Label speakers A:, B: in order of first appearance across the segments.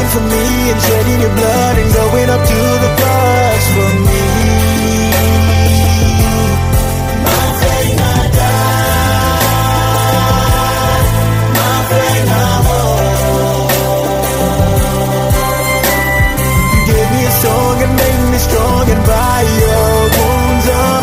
A: dying for me and shedding your blood and going up to the cross for me. My friend, I died. My friend, I You gave me a song and made me strong, and by your wounds I'm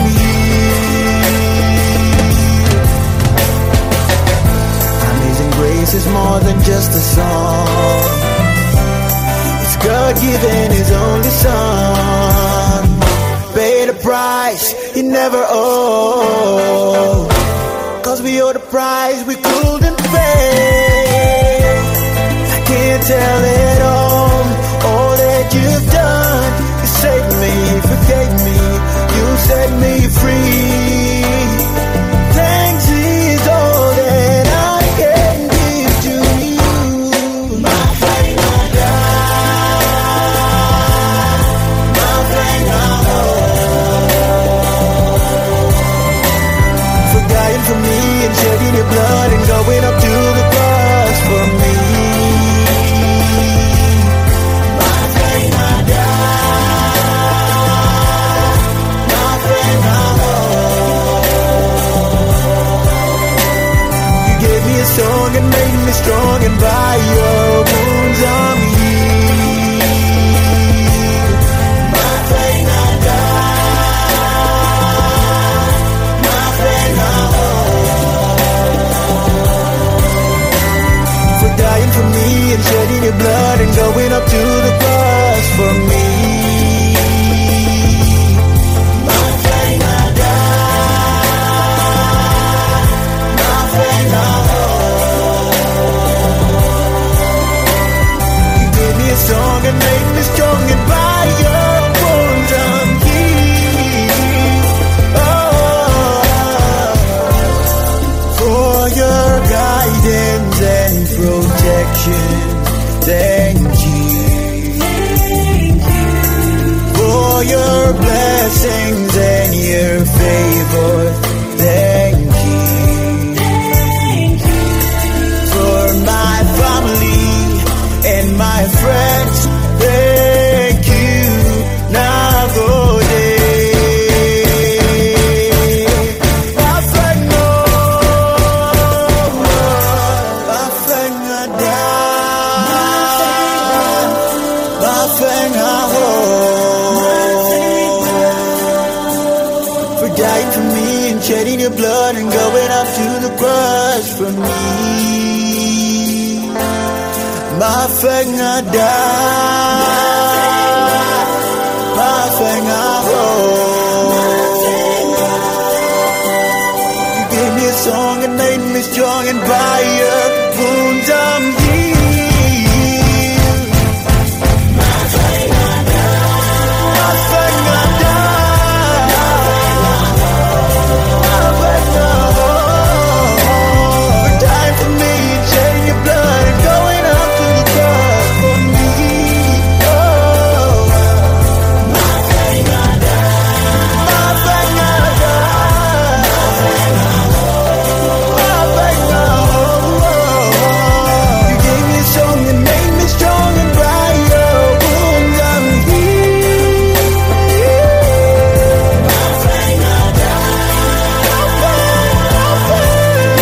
A: healed. Amazing grace is more than just a song. It's God giving His only Son. Paid a price He never owed. 'Cause we owe the price we couldn't pay. I can't tell it all that you've done. You saved me, forgave me, you set me free. Thanks is all that I can give to you. My friend, I died. My friend, I for dying for me and shedding your blood and going up to the cross for me. Song and made me strong, and by your wounds I'm healed. My friend, I died. My friend, I for dying for me and shedding your blood and going up to the cross for me. Song and make me strong, and by your wounds I'm healed. Oh, for your guidance and protection, thank you. For your blessings and your favor, thank you. For my family and my friends, thank you. Now go my friend, no. My friend, I died. My friend, I hope for dying for me and shedding your blood and going up to the cross for me. My friend, I died. My friend, I hope. You gave me a song and made me strong, and by your wounds I'm healed. My friend, I died. My friend, I died. My friend, I hope. For dying for me, shedding your blood and going up to the cross for me. Oh, my friend, I died. My friend, I died. My friend, I hope. You gave me a song and made me strong, and by your wounds I'm healed. My friend, I died. My friend, my friend,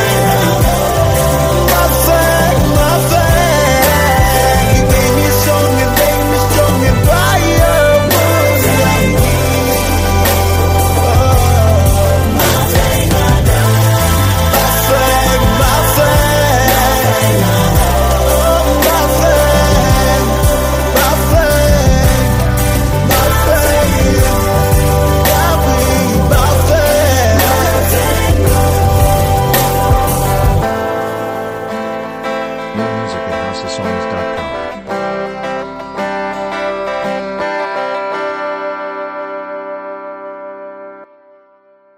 A: my friend, my friend. You gave me a song and made me strong, and by your wounds I'm healed. My friend, I died. My friend, my friend. Oh, my friend, my friend, my friend. I'll be my friend.
B: More music at housesongs.com.